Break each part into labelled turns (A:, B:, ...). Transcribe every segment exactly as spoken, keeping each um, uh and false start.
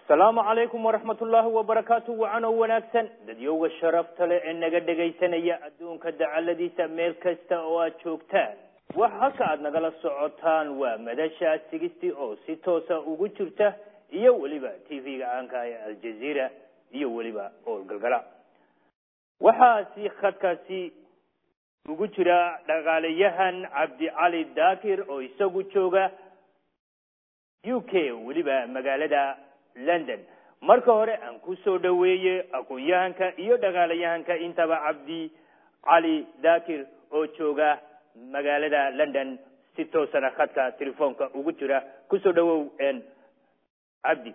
A: السلام عليكم ورحمة الله وبركاته وعنا وناكسن ديوغ الشرف تلي إنك دقيسن يا أدون كدع الذي سمير كستا واتشوكتان وحكا نقل السعوتان ومدشا سيكستي أو سيتوسا وقجرته إيو وليبا تيفي عنكا الجزيرة إيو وليبا أو القلقلاء وحاسي خدكاسي وقجرة دقاليهن عبد علي داكر أو إساقو تشوغا يو كي وليبا مقالة لندن marka hore aan ku soo dhaweeyay aqoonyahanka iyo dagaalayahanka intaba Cabdi Ali Daakir oo jooga magaalada London si toosan khadka telefoonka ugu jira ku soo dhawow een Cabdi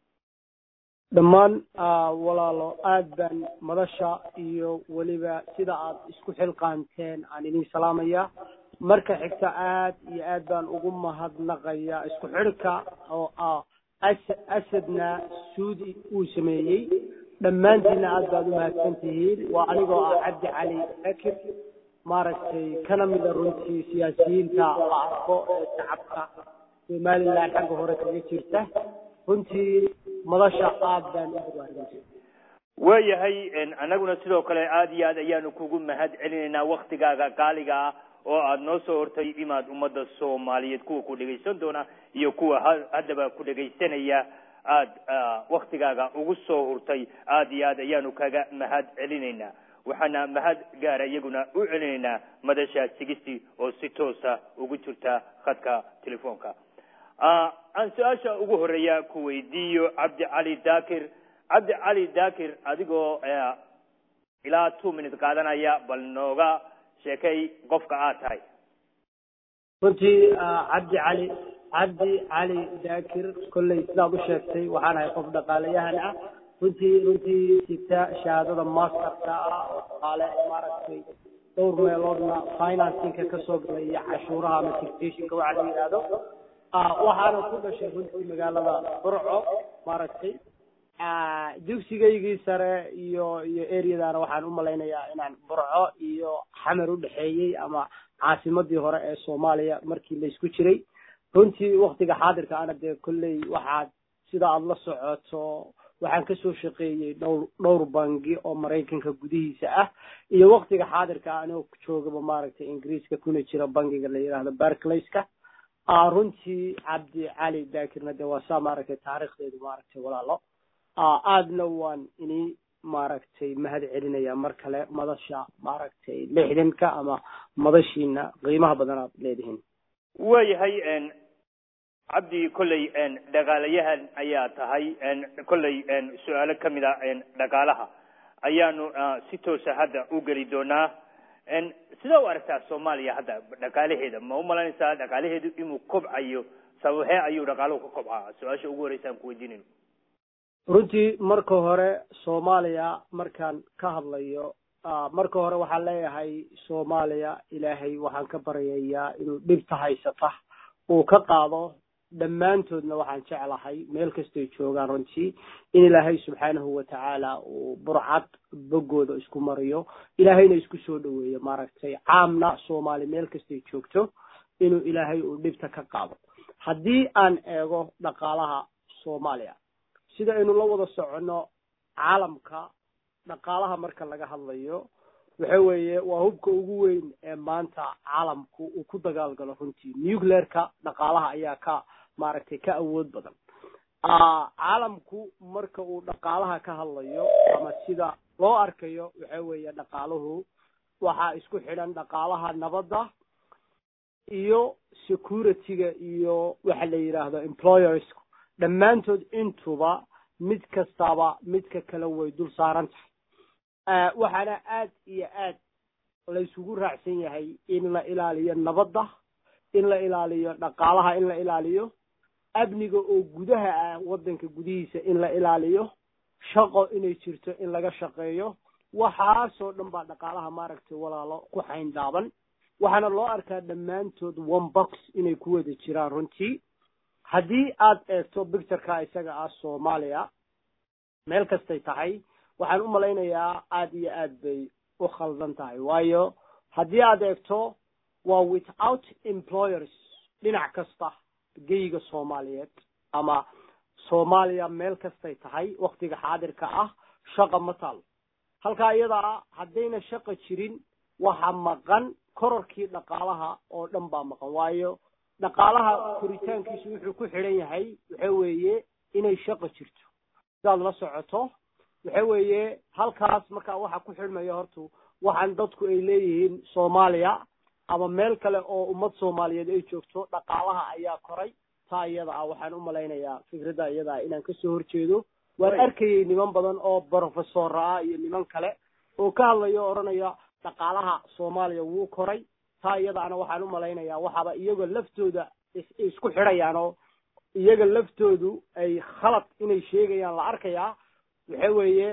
B: dhamaan walaalo aad baan madasha iyo waliba sida aad isku xilqaanteen aan idin salaamaya marka xigta aad iyo aad baan ugu mahadnaqaya isku xirka oo ah أسدنا سودي وسميي دمانتنا أدب ما كنتين وأنا عبد علي أكر ماركتي كان من الرنتي سياسيين كعرقو تعبك بمال الله حقه هرك يشرته كنتي ملاشة قابدا
A: ويا هي إن أنا قلنا سلوك كلا عادي هذا يعني كوجو مهد علينا وقت جا قالجا oo aad noo soo hortay imaad umada Soomaaliyeed kuwa ku dhageysan doona iyo kuwa hadaba ku dhageysanaya aad waqtigaaga ugu soo hortay aad iyo aad ayaanu kaga mahad celinayna waxana mahad gaar iyaguna u celinayna madasha sigisti oo si toosa ugu jirta khadka telefoonka aan su'aasha ugu horeeya ku weydiiyo Cabdi Ali Daakir Cabdi Ali Daakir adigoo ilaa two minutes qaadanaya bal nooga شكاي قفك آتاي
B: كنتي عبد علي عبد علي ذاكر كل إسلام الشيكتي وحانا يقف دقاليها أنا كنتي كنتي ستة شهادة ماستر تاعة قال إمارتي دور ميلورنا فاينانسين كسوق لي عشورها متكتيشن كوعدي هذا وحانا كل شيء كنتي مقالة برعو مارتي dugsigaygi sare iyo iyo area-dana waxaan u maleynayaa inaan Burco iyo Xamar u dhaxeeyay ama caasimadii hore ee Soomaaliya markii la isku jiray runtii waqtiga xaadirka ana de kulley waxa sida aad la socoto waxaan ka soo shaqeeyay dhowr dhowr bangi oo Mareykanka gudihiisa ah iyo waqtiga xaadirka ana ku joogaba maaragtay Ingiriiska kuna jira bangiga la yiraahdo Barclays-ka runtii Cabdi Ali Daakirna de waa saamaarka taariikhdeedu maaragtay walaalo aadna waan inii maaragtay mahad celinaya mar kale madasha maaragtay lixdanka ama madashiina qiimaha badan aad leedihiin
A: wayahay een Cabdi kullay een dagaalayahan ayaa tahay een kullay een su'aalo kamida een dagaalaha ayaanu si toos ah hadda u gali doonaa een sida warta Soomaaliya hadda dagaalaheeda ma u malaynaysaa dagaalaheedu inuu kobcayo sababta ayuu dagaaluhu ka kobcaa su'aasha ugu horeysan ku weydiinayno
B: runtii marka hore Soomaaliya markaan ka hadlayo marka hore waxaan leeyahay Soomaaliya ilaahay waxaan ka baryayaa inuu dhibta haysata oo ka qaado dhamaantoodna waxaan jeclahay meel kasta ay joogaan runtii in ilaahay subxaanahu wa ta'ala uu burcad bogooda isku mariyo ilaahayna isku soo dhaweeyo maaragtay caamna Soomaali meel kasta ay joogto inuu ilaahay uu dhibta ka qaado haddii aan eego dhaqaalaha Soomaaliya sida aynu la wada socono caalamka dhaqaalaha marka laga hadlayo waxa weeye waa hubka ugu weyn ee maanta caalamku uu ku dagaalgalo runtii nuclear-ka dhaqaalaha ayaa ka maaragtay ka awood badan caalamku marka uu dhaqaalaha ka hadlayo ama sida loo arkayo waxa weeye dhaqaaluhu waxa isku xidhan dhaqaalaha nabadda iyo security-ga iyo waxa la yiraahdo employers dhammaantood intuba mid kastaba midka kale way dul saaran tahay waxaana aad iyo aad la isugu raacsan yahay in la ilaaliyo nabadda in la ilaaliyo dhaqaalaha in la ilaaliyo amniga oo gudaha ah wadanka gudihiisa in la ilaaliyo shaqo inay jirto in laga shaqeeyo waxa soo dhan baa dhaqaalaha maaragtay walaalo ku xayn daaban waxaana loo arkaa dhammaantood one box inay ku wada jiraan runtii haddii aad eegto picture-ka isaga ah Soomaaliya meel kastay tahay waxaan u maleynayaa aad iyo aad bay u khaldan tahay waayo haddii aad eegto waa without employers dhinac kasta geyga Soomaaliyeed ama soomaaliya meel kastay tahay waktiga xaadirka ah shaqa ma taal halkaa iyadaa haddayna shaqa jirin waxa maqan kororkii dhaqaalaha oo dhan baa maqan waayo dhaqaalaha koritaankiisu wuxuu ku xidhan yahay waxa weeye inay shaqa jirto sidaad la socoto waxa weeye halkaas markaa waxa ku xidhmaya horta waxaan dadku ay leeyihiin soomaaliya ama meel kale oo ummad soomaaliyeed ay joogto dhaqaalaha ayaa koray taa iyada ah waxaan u malaynayaa fikradda iyada ah inaan kasoo horjeedo waan arkayay niman badan oo professor ah iyo niman kale oo ka hadlayo oo oranaya dhaqaalaha soomaaliya wuu koray taa iyadaana waxaan u malaynayaa waxaaba iyaga laftooda isku xidhayaan oo iyaga laftoodu ay khalad inay sheegayaan la arkayaa waxa weeye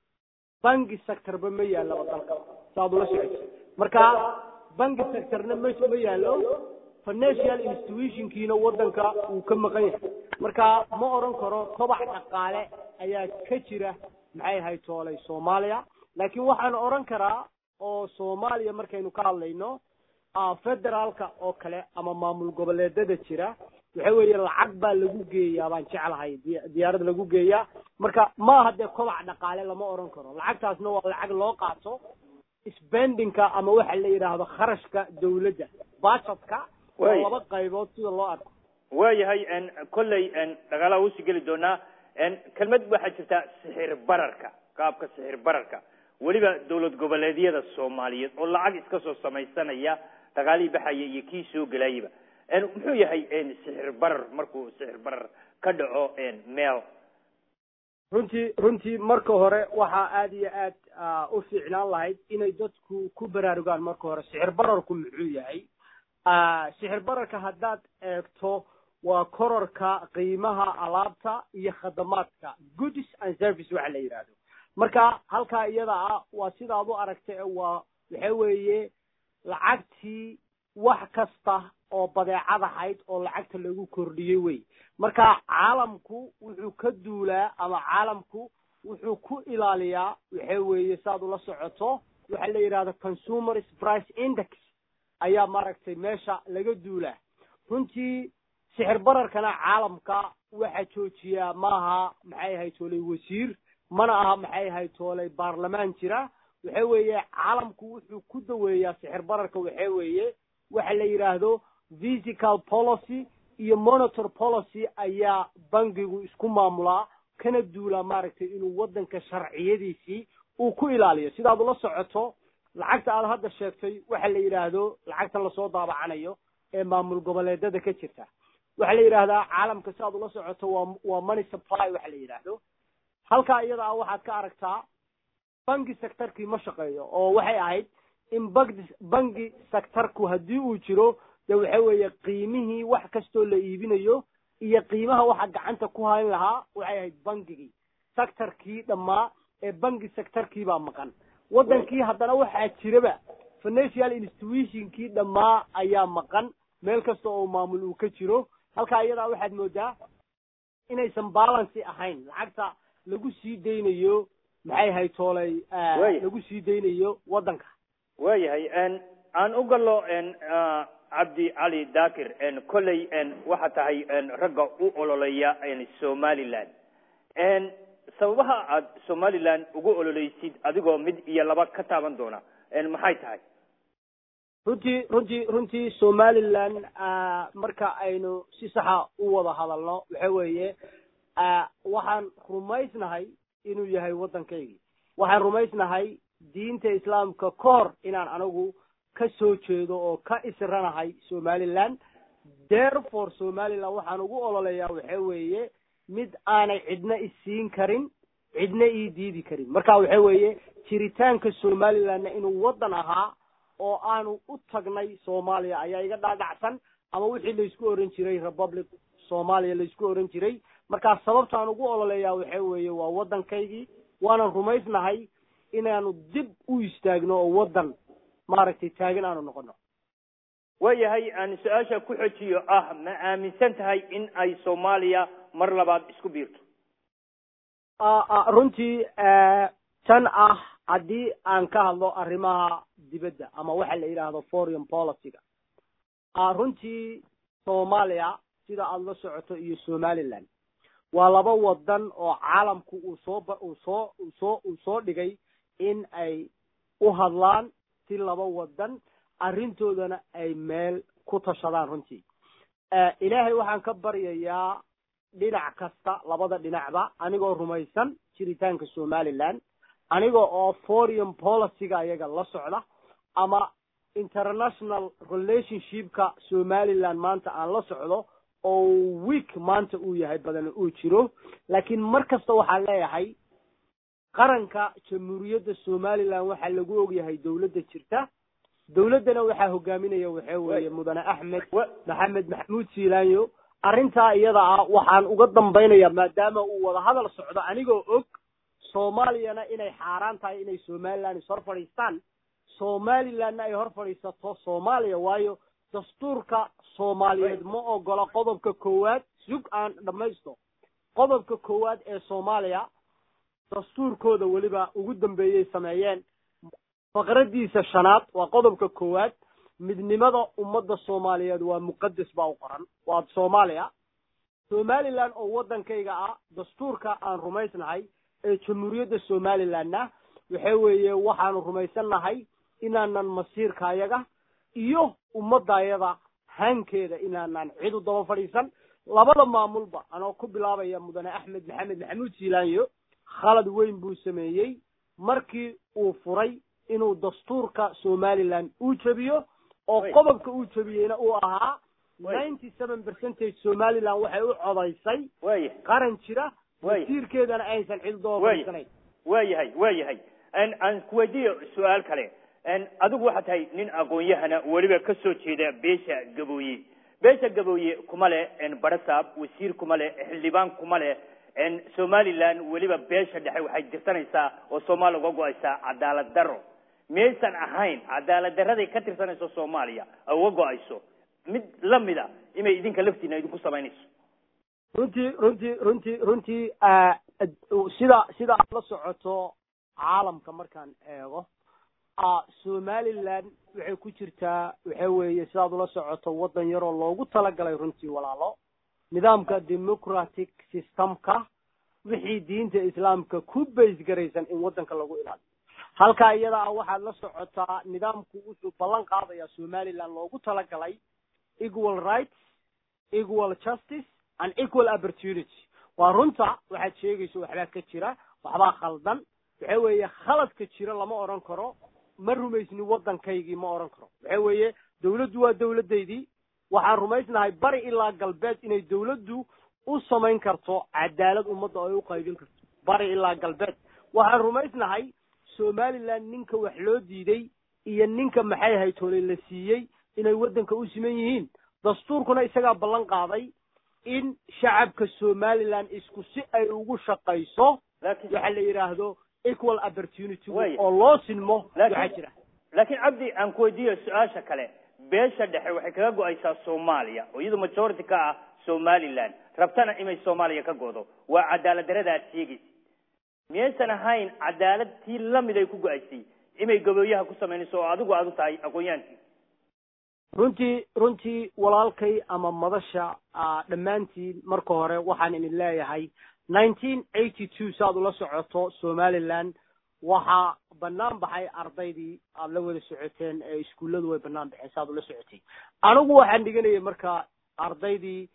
B: bangi sectorba ma yaallaba dalka saad ula socotay marka bangi sectorna ma ma yaallo financial institutionkiina waddanka uu ka maqan yahay marka ma oran karo kobac dhaqaale ayaa ka jira maxay ahayd toolay soomaaliya laakiin waxaan oran karaa oo soomaaliya markaynu ka hadlayno federaalka oo kale ama maamul goboleedada jira waxa weeye lacag baa lagu geeyaa baan jeclahay diyaarad lagu geeyaa marka ma aha dee kobac dhaqaale lama oran karo lacagtaasna waa lacag loo qaato spendingka ama waxa la yidhaahdo kharashka dawladda budgetka waa laba qaybood sida loo arko
A: waayahay kolley dhaqaalaha usii geli doonaa kelmad waxaa jirta sixir bararka qaabka sixir bararka weliba dawlad goboleedyada soomaaliyeed oo lacag iska soo samaysanaya dhaqaalihii baxaya iyo kii soo gelayaba muxuu yahay sixir barar markuu sixir barar ka dhaco meel
B: runtii runtii marka hore waxaa aada iyo aad u fiicnaan lahayd inay dadku ku baraarugaan marka hore sixir bararku muxuu yahay sixir bararka haddaad eegto waa kororka qiimaha alaabta iyo khadamaadka goods and service waxa la yidhaahdo marka halkaa iyada ah waa sidaad u aragtay waa waxa weeye lacagtii wax kasta oo badeecad ahayd oo lacagta lagu kordhiyey wey marka caalamku wuxuu ka duulaa ama caalamku wuxuu ku ilaaliyaa waxa weeye saad ula socoto waxa la yidhahdo consumer price index ayaa maaragtay meesha laga duulaa runtii sixir bararkana caalamka waxa joojiyaa maaha maxay ahayd toolay wasiir mana aha maxay ahayd toolay baarlamaan jira waxa weeye caalamku wuxuu ku daweeyaa sixir bararka waxa weeye waxa la yidhaahdo physical policy iyo monetary policy ayaa bangigu isku maamulaa kana duulaa maaragtay inuu waddanka sharciyadiisii uu ku ilaaliyo sidaad ula socoto lacagta aad hadda sheegtay waxa la yidhaahdo lacagtan lasoo daabacanayo ee maamul goboleedada ka jirta waxa la yidhaahdaa caalamka sidaad ula socoto waa waa money supply waxa la yidhaahdo halkaa iyada ah waxaad ka aragtaa bangi sectorkii ma shaqeeyo oo waxay ahayd in bangi bangi sectorku haddii uu jiro dee waxa weeye qiimihii wax kastoo la iibinayo iyo qiimaha waxa gacanta ku hayn lahaa waxay ahayd bangigii sectorkii dhammaa ee bangi sectorkii baa maqan waddankii haddana waxaa jiraba financial institutionkii dhammaa ayaa maqan meel kasta oo maamul uu ka jiro halkaa iyadaa waxaad moodaa inaysan balancy ahayn lacagta lagu sii daynayo maxay ahayd toolay lagu sii daynayo waddanka
A: waayahay aan u gallo cabdi cali daakir kolley waxa tahay ragga u ololeya somaliland sababaha aad somaliland ugu ololeysid adigoo mid iyo laba ka taaban doona maxay tahay
B: runtii runtii runtii somaliland marka aynu si saxa u wada hadalno waxa weeye waxaan rumaysnahay inuu yahay waddankaygii waxaan rumaysnahay diinta islaamka ka hor inaan anigu ka soo jeedo oo ka isranahay somaliland therefore somaliland waxaan ugu ololeeyaa waxa weeye mid aanay cidna isiin karin cidna ii diidi karin marka waxa weeye jiritaanka somalilandna inuu waddan ahaa oo aanu u tagnay soomaaliya ayaa iga dhaadhacsan ama wixii laysku oran jiray republic soomaaliya laysku oran jiray markaa sababtaan ugu ololeeyaa waxa weeye waa waddankaygii waanan rumaysnahay inaanu dib u istaagno oo waddan maaragtay taagan aanu noqono
A: waayahay aan su-aasha ku xojiyo ah ma aaminsan tahay in ay soomaaliya mar labaad isku biirto
B: runtii tan ah haddii aan ka hadlo arrimaha dibadda ama waxa la yidhaahdo foreign policyga runtii soomaaliya sida aada la socoto iyo somaliland waa laba wadan oo caalamku uu soo uu soo uu soo uu soo dhigay in ay u hadlaan si laba wadan arrintoodana ay meel ku tashadaan runtii ilaahay waxaan ka baryayaa dhinac kasta labada dhinacba anigoo rumaysan jiritaanka Somaliland anigoo oo foreign policy-ga iyaga la socda ama international relationship-ka Somaliland maanta aan la socdo oo week maanta uu yahay badan uu jiro laakiin markasta waxaan leeyahay qaranka jamhuuriyadda Somaliland waxa lagu og yahay dawladda jirta dawladana waxa hogaaminaya waxa weeye mudane Axmed Maxamed Maxamuud Siilaanyo arrinta iyada ah waxaan uga dambaynayaa maadaama uu wada hadal socdo anigoo og Soomaaliyana inay xaraan tahay inay Somaliland soo fadhiistaan Somaliland ay hor fadhiisato Soomaaliya waayo dastuurka Soomaaliyeed ma ogola qodobka koowaad sug aan dhamaysto qodobka koowaad ee Soomaaliya dastuurkooda waliba ugu dambeeyay sameeyeen faqradiisa shanaad waa qodobka koowaad midnimada ummadda Soomaaliyeed waa muqaddas baa u qoran waa Soomaaliya Somaliland oo wadankayga ah dastuurka aan rumaysnahay ee jamhuuriyadda Somalilandna waxa weeye waxaan rumaysanahay inaanan masiirkaayaga iyo ummadayada hankeeda inaanan cid u daba fadhiisan labada maamulba anoo ku bilaabaya mudane Axmed Maxamed Maxamuud Siilaanyo khalad weyn buu sameeyay markii uu furay inuu dastuurka Somaliland uu jabiyo oo qodobka uu jabiyayna uu ahaa ninety-seven percent Somaliland waxay u codaysay qaran jira wasiirkeedana aysan cid daba fadhiisanayn
A: waayahay waayahay an an kuwadiyo su'aal kale an adigu waxa tahay nin aqoon-yahana waliba ka soo jeeda beesha Gabooye beesha Gabooye kuma leh en barasaab wasiir kuma leh xildhibaan kuma leh en Somaliland waliba beesha dhexe waxay jirtanaysaa oo Soomaaliya uga go'aysaa cadaalad darro meesan ahayn cadaalad darrada ka tirsanayso Soomaaliya uga go'ayso mid lamida inay idinka laftiina idinku sameynayso
B: runtii runtii runtii runtii sida sida la socoto caalamka markaan eego Somaliland waxay ku jirtaa waxa weeye sidaad la socoto wadan yar oo loogu talagalay runtii walaalo nidaamka democratic systemka wixii diinta islaamka ku base garaysan in wadanka lagu ilaaliyo halka iyada waxaad la socotaa nidaamku uu ballan qaadaya Somaliland loogu talagalay equal rights equal justice and equal opportunity waa runta waxaad sheegayso waxba ka jira waxba khaldan waxa weeye khaladka jira lama oran karo ma rumaysni wadankaygii ma oran karo waxa weeye dawladdu waa dawladeedii waxaan rumaysnahay bari ilaa galbeed inay dawladdu u samayn karto cadaalad ummadda ay u qaybin karto bari ilaa galbeed waxaan rumaysnahay Somaliland ninka wax loo diiday iyo ninka maxay ahayd toolay la siiyay inay wadanka u siman yihiin dastuurkuna isaga ballan qaaday in shacabka Somaliland isku si ay ugu shaqayso waxa la yiraahdo equal opportunity oo loo sinmo waxa jira
A: laakiin abdi aan ku weydiiyo su'aasha kale beesha dhexe waxay kaga go'aysaa Soomaaliya oo iyadu majority ka ah Somaliland rabtana inay Soomaaliya ka goodo waa cadaalad darrada tiigi miyaysan ahayn cadaalad tii lamid ay ku go'aysay inay gabooyaha ku sameynayso oo adigu aad u tahay aqoonyahanki
B: runtii runtii walaalkay ama madasha dhamaantiin marka hore waxaan idin leeyahay nineteen eighty-two saad ula socoto Somaliland waxa banaan baxay ardaydii aad la wada socoteen ee iskuuladu way banaan baxeen saad ula socotay anigu waxaan dhiganayay marka ardaydii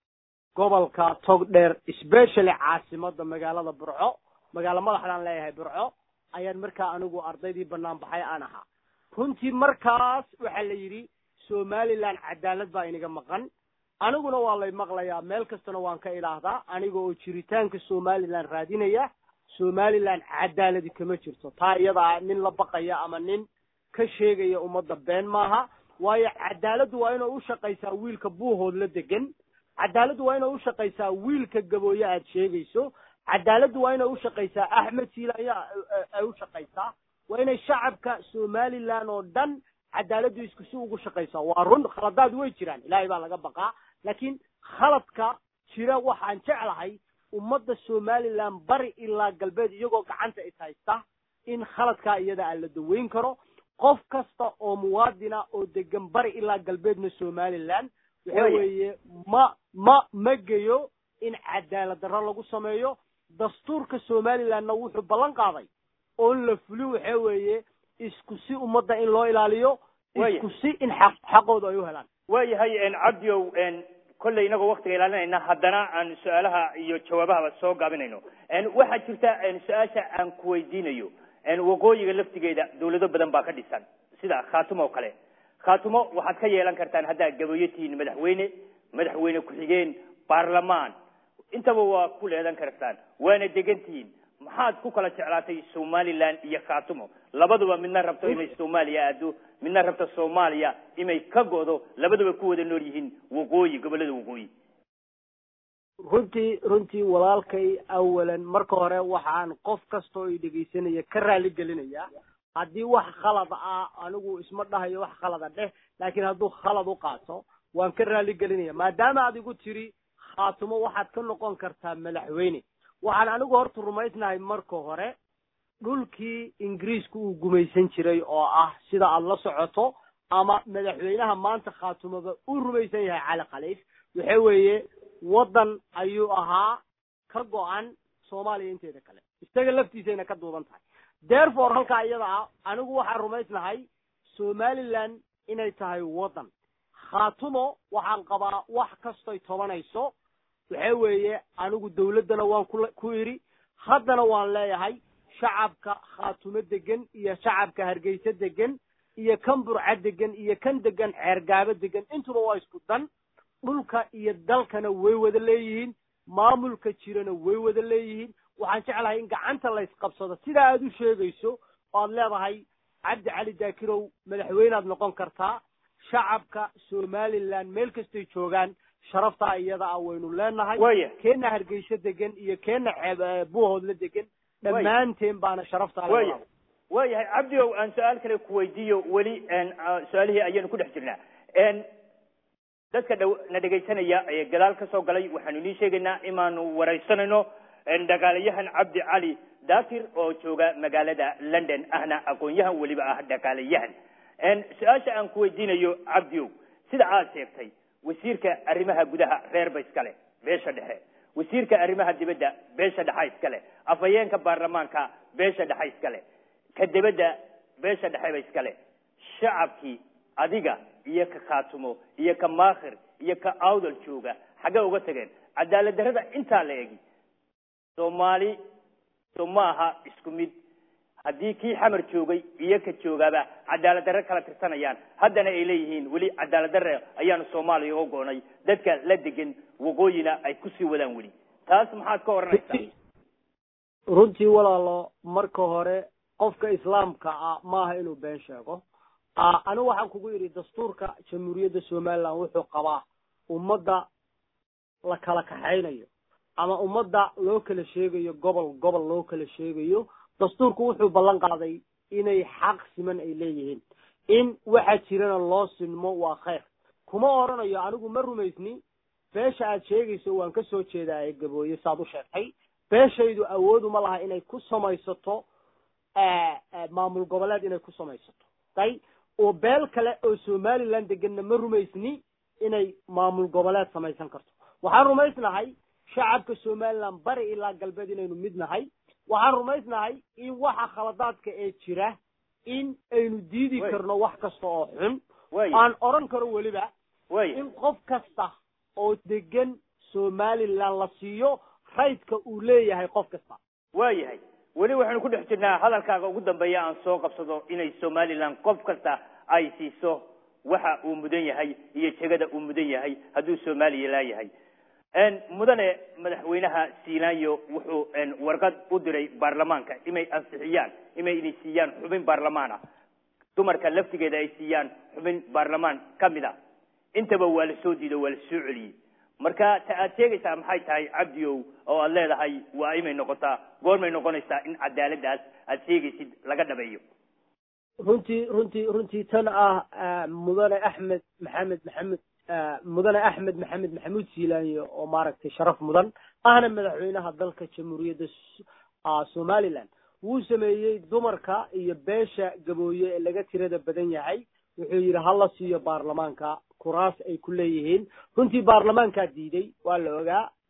B: gobolka Togdheer especially caasimada magaalada Burco magaalo madaxdan leeyahay Burco ayaan marka anigu ardaydii banaan baxay aan ahaa runtii markaas waxa la yiri Somaliland cadaalad baa inaga maqan aniguna waa lay maqlayaa meel kastana waan ka ilaahdaa aniga oo jiritaanka Somaliland raadinaya Somaliland cadaalad kama jirto taa iyada nin la baqaya ama nin ka sheegaya ummadda been maaha waayo cadaaladu waa inuu u shaqaysaa wiilka buuhood la degan cadaaladu waa inuu u shaqaysaa wiilka Gabooye aad sheegayso cadaaladu waa inuu u shaqaysaa Axmed Siilaanyo ay u shaqaysaa waa inay shacabka Somaliland oo dhan cadaaladu isku si ugu shaqaysaa waa run khaladaad way jiraan ilaahay baa laga baqaa laakiin khaladka jira waxaan jeclahay ummadda Somaliland bari ilaa galbeed iyagoo gacanta is haysta in khaladka iyada la daweyn karo qof kasta oo muwaadina oo degan bari ilaa galbeedna Somaliland waxa weeye ma ma magayo in cadaalad darro lagu sameeyo dastuurka Somalilandna wuxuu ballan qaaday oo la fuliyo waxa weeye isku si ummadda in loo ilaaliyo isku si in xaq xaqooda ay u helaan
A: waayahay en cabdiyow en kolley inaga waqtiga ilaalinayna haddana aan su'aalaha iyo jawaabaha soo gaabinayno en waxa jirta en su'aasha aan ku weydiinayo en waqooyiga laftigeeda dawlado badan baa ka dhisan sida Khaatumo kale Khaatumo waxaad ka yeelan kartaan hadda gabaytiin madaxweyne madaxweyne ku xigeen baarlamaan intaba waa ku leedan kartaan waana degantiin maxaad ku kala jeclaatay Somaliland iyo Khaatumo labaduba midna rabto inay Soomaaliya aado midna rabto Soomaaliya inay ka goodo labaduba ku wada nool yihiin waqooyi gobolada waqooyi
B: runtii runtii walaalkay awalan marka hore waxaan qof kasto oo dhageysanaya ka raali gelinaya haddii wax khalad ah anigu isma dhahayo wax khalad ah dheh laakiin hadduu khalad u qaato waan ka raali gelinaya maadaama adigu tiri Khaatumo waxaad ka noqon kartaa madaxweyne waxaan anigu horta rumaysnahay marka hore dhulkii Ingiriisku uu gumaysan jiray oo ah sida aad la socoto ama madaxweynaha maanta Khaatumoba uu rumaysan yahay Cali Khaliif waxa weeye wadan ayuu ahaa ka go'an Soomaaliya inteeda kale isaga laftiisayna ka duuban tahay therefore halka iyada ah anigu waxaan rumaysnahay Somaliland inay tahay wadan Khaatumo waxaan qabaa wax kasto ay tobanayso waxa weeye anigu dawladana waan ku iri haddana waan leeyahay shacabka Khaatumo degan iyo shacabka Hargeysa degan iyo kan Burca degan iyo kan degan Ceergaabo degan intuba waa isku dan dhulka iyo dalkana way wada leeyihiin maamulka jirana way wada leeyihiin waxaan jeclahay in gacanta la isqabsado sida aad u sheegayso oo aad leedahay Cabdi Cali Daakirow madaxweynaad noqon kartaa shacabka Somaliland meel kastay joogaan sharafta iyada ah waynu leenahay keena Hargeysa degan iyo keena Buuhood la degan dhamaanteen baana sharafta
A: leeyahay waayahay Cabdiyow aan su'aal kale ku weydiiyo wali aan su'aalihii ayaan ku dhex jirnaa en dadka na dhageysanaya ee gadaal ka soo galay waxaanu nii sheegaynaa inaanu waraysanayno en dhaqaalayahan Cabdi Cali Daakir oo jooga magaalada London ahna aqoonyahan waliba ah dhaqaalayahan en su'aasha aan ku weydiinayo Cabdiyow sida aad sheegtay wasiirka arrimaha gudaha reer Bayskale beesha dhexe wasiirka arrimaha dibadda beesha dhexe iskale afayeenka baarlamaanka beesha dhexe iskale ka dibadda beesha dhexe iskale shacabkii adiga iyo ka Khaatumo iyo ka Maakhir iyo ka Awdal jooga xaga uga tageen cadaalad darrada inta la eegi Soomaali Soomaha isku mid haddii kii xamar joogay iyo ka joogaba cadaalad darro kala tirsanayaan haddana ay leeyihiin wali cadaalad darro ayaanu Soomaaliya uga goonay dadka la degan waqooyina ay ku sii wadaan wali taas maxaad ka oranaysaa
B: runtii walaalo marka hore qofka islaamka ah maaha inuu been sheego anigu waxaan kugu yiri dastuurka jamhuuriyadda Somaliland wuxuu qabaa ummadda la kala kaxaynayo ama ummadda loo kala sheegayo gobol gobol loo kala sheegayo dastuurku wuxuu ballan qaaday inay xaq siman ay leeyihiin in waxa jirana loo sinmo waa khayr kuma oranayo anigu ma rumaysni beesha aad sheegayso waan ka soo jeedaa gabooye saad u sheegtay beeshaydu awood uma laha inay ku samaysato maamul goboleed inay ku samaysato tay oo beel kale oo Somaliland degan ma rumaysni inay maamul goboleed samaysan karto waxaan rumaysnahay shacabka Somaliland bari ilaa galbeed inaynu midnahay waxaan rumaysnahay in waxa khaladaadka ee jira in aynu diidi karno wax kasta oo xun aan oran karo waliba in qof kasta oo degan Somaliland la siiyo raydka uu leeyahay qof kasta
A: waayahay wali waxaanu ku dhex jirnaa hadalkaaga ugu dambeeya aan soo qabsado inay Somaliland qof kasta ay siiso waxa uu mudan yahay iyo jagada uu mudan yahay hadduu Soomaaliya laayahay en mudane madaxweynaha Siilaanyo wuxuu en warqad u diray baarlamaanka inay ansixiyaan inay inisiiyaan xubin baarlamaan ah dumarka laftigeeda ay siiyaan xubin baarlamaan kamida intaba waa la soo diiday waa la soo celiyay marka ta aad sheegaysaa maxay tahay Cabdiyow oo aad leedahay waa inay noqotaa goormay noqonaysaa in cadaaladaas aad sheegaysid laga dhabeeyo
B: runtii runtii runtii tan ah mudane Axmed Maxamed Maxamed mudane Axmed Maxamed Maxamuud Siilaanyo oo maaragtay sharaf mudan ahna madaxweynaha dalka jamhuuriyadda Somaliland wuu sameeyay dumarka iyo beesha gabooye ee laga tirada badan yahay wuxuu yiri hal siiyo baarlamaanka kuraas ay ku leeyihiin runtii baarlamaanka diiday waa la ogaa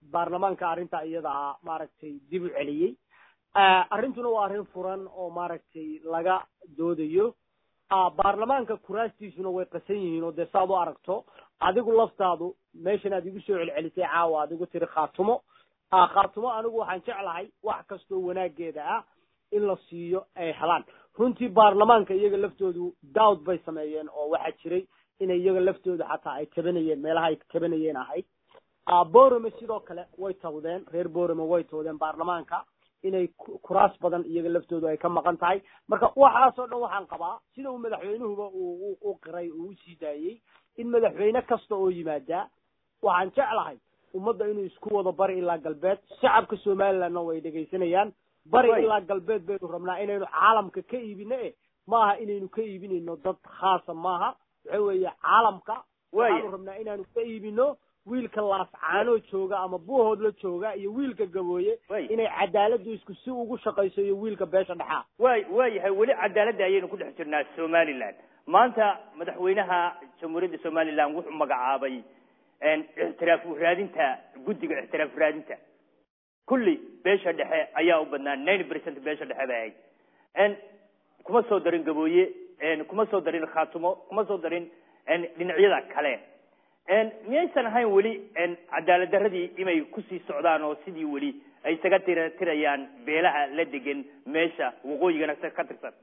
B: baarlamaanka arrinta iyada ah maaragtay dib u celiyey arrintuna waa arrin furan oo maaragtay laga doodayo baarlamaanka kuraastiisuna way qasan yihiin oo dee saad u aragto adigu laftaadu meeshan aad igu soo celcelisay caawa adigu tiri khaatumo khaatumo anigu waxaan jeclahay wax kastoo wanaageeda ah in la siiyo ay helaan runtii baarlamaanka iyaga laftoodu daawd bay sameeyeen oo waxaa jiray inay iyaga laftooda xataa ay tabanayeen meelaha ay tabanayeen ahayd borome sidoo kale way tawdeen reer borome way tawdeen baarlamaanka inay kuraas badan iyaga laftoodu ay ka maqan tahay marka waxaasoo dhan waxaan qabaa sida uu madaxweynuhuba uu u qiray uu u sii daayey in madaxweyne kasta oo yimaada waxaan jeclahay ummadda inuu isku wado bari ilaa galbeed shacabka somalilandna way dhegaysanayaan bari ilaa galbeed baynu rabnaa inaynu caalamka ka iibino e maaha inaynu ka iibinayno dad khaasa maaha waxa weeye caalamka waxaanu rabnaa inaanu ka iibino wiilka laascaanoo jooga ama buuhood la jooga iyo wiilka gabooye inay cadaaladdu isku si ugu shaqayso iyo wiilka beesha dhexaa
A: way waayahay weli cadaaladda ayaynu ku dhex jirnaa somaliland maanta madaxweynaha jamhuuriyadda somaliland wuxuu magacaabay ixtiraaf raadinta guddiga ixtiraaf raadinta kulli beesha dhexe ayaa u badnaa ninety percent beesha dhexe bay ahayd kuma soo darin gabooye kuma soo darin khaatumo kuma soo darin dhinacyada kale miyaysan ahayn weli cadaalad daradii inay kusii socdaan oo sidii weli ay isaga tira tirayaan beelaha la degan meesha waqooyigana ka tirsan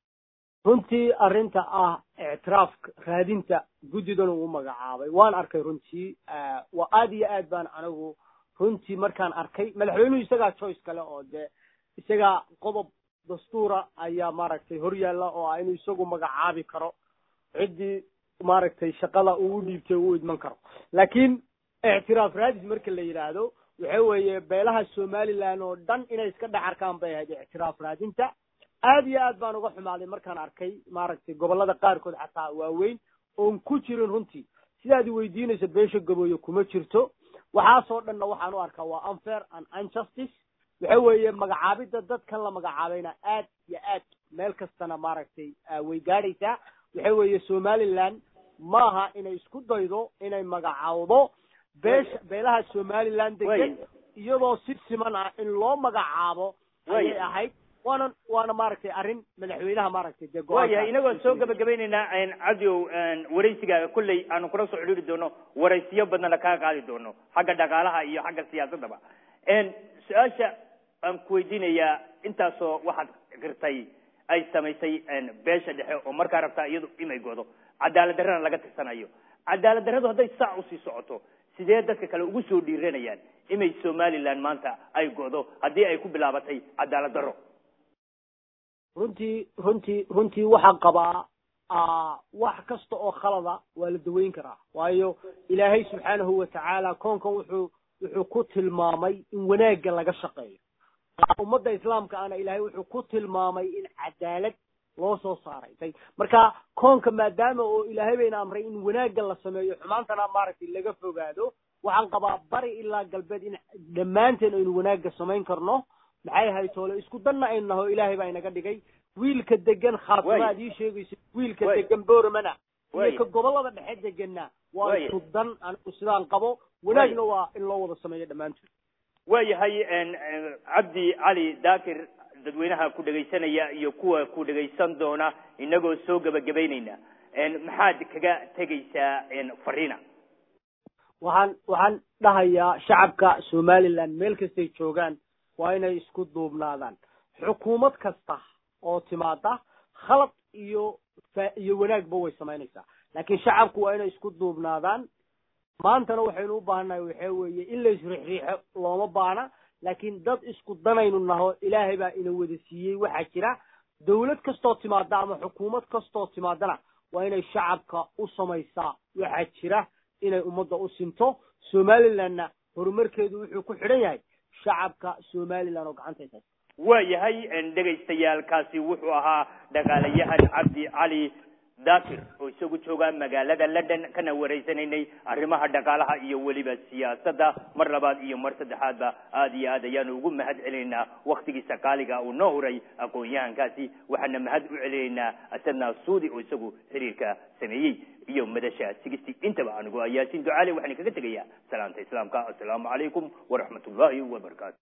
B: runtii arrinta ah ictiraafka raadinta guddidan uu magacaabay waan arkay runtii waa aad iyo aad baan anigu runtii markaan arkay madaxweynuhu isagaa choice kale oo dee isagaa qodob dastuura ayaa maaragtay hor yaalla oo ah inuu isagu magacaabi karo ciddii maaragtay shaqada uu u dhiibtay uu idman karo laakiin ictiraaf raadis marka la yidhaahdo waxa weeye beelaha somaliland oo dhan inay iska dhex arkaan bay ahayd ictiraaf raadinta aad iyo aad baan uga xumaaday markaan arkay maaragtay gobollada qaarkood xataa waaweyn oon ku jirin runtii sidaad i weydiinayso beesha gabooye kuma jirto waxaasoo dhanna waxaan u arkaa waa unfair and injustice waxa weeye magacaabidda dadkan la magacaabayna aad iyo aad meel kastana maaragtay way gaadhaysaa waxa weeye somaliland maaha inay isku daydo inay magacaawdo beesha beelaha somaliland degan iyadoo si siman ah in loo magacaabo ayay ahayd waana waana maaragtay arrin madaxweynaha maaragtay dee
A: waayahay inagoo soo gabagabaynaynaa cadow waraysigaaga kolley aanu kula soo xidhiiri doono waraysiyo badanna kaa qaadi doono xagga dhaqaalaha iyo xagga siyaasaddaba su-aasha aan ku weydiinayaa intaasoo waxaad qirtay ay samaysay beesha dhexe oo markaa rabtaa iyadu inay godo cadaalad darrana laga tirsanayo cadaalad darradu hadday saac usii socoto sidee dadka kale ugu soo dhiiranayaan inay somaliland maanta ay godo haddii ay ku bilaabatay cadaalad darro
B: runtii runtii runtii waxaan qabaa wax kasta oo khalada waa la daweyn karaa waayo ilaahay subxaanahu watacaala koonkan wuxuu wuxuu ku tilmaamay in wanaagga laga shaqeeyo ummadda islaamka ana ilaahay wuxuu ku tilmaamay in cadaalad loo soo saaray marka koonka maadaama oo ilaahay bayna amray in wanaagga la sameeyo xumaantana maaragtay laga fogaado waxaan qabaa bari ilaa galbeed in dhammaanteen aynu wanaagga samayn karno maxay ahay toole isku danna aynu naho ilaahay baa inaga dhigay wiilka degan khaatuma aad ii sheegayso wiilka degan boormana iyo ka gobollada dhexe deganna waa isku dan anigu sidaan qabo wanaagna waa in loo wada sameeyo dhammaantood
A: waayahay cabdi cali daakir dadweynaha ku dhegaysanaya iyo kuwa ku dhegaysan doona inagoo soo gabagabaynayna maxaad kaga tegaysaa fariina
B: waxaan waxaan dhahayaa shacabka somaliland meel kastay joogaan waa inay isku duubnaadaan xukuumad kasta oo timaada khalad iyo iyo wanaagba way samaynaysaa laakiin shacabku waa inay isku duubnaadaan maantana waxaynu u baahannahay waxa weeye in la isriixriixo looma baahna laakiin dad isku danaynu naho ilaahay baa ina wada siiyey waxaa jira dawlad kastoo timaada ama xukuumad kastoo timaadana waa inay shacabka u samaysaa waxaa jira inay ummadda u sinto somalilandna horumarkeedu wuxuu ku xidhan yahay shacabka somaliland oo gacantaysa
A: waayahay dhegaystayaalkaasi wuxuu ahaa dhaqaalayahan cabdi cali daakir oo isagu jooga magaalada London kana wareysanaynay arrimaha dhaqaalaha iyo waliba siyaasadda mar labaad iyo mar saddexaadba aad iyo aad ayaan ugu mahad celinaynaa waqtigiisa qaaliga uu noo huray aqoon-yahankaasi waxaana mahad u celinaynaa asadna suudi oo isagu xiriirka sameeyey iyo madasha sixty intaba anigu ayaasin ducaale waxaan kaga tegayaa salaanta islaamka assalaamu calaykum waraxmatullaahi wabarakaatu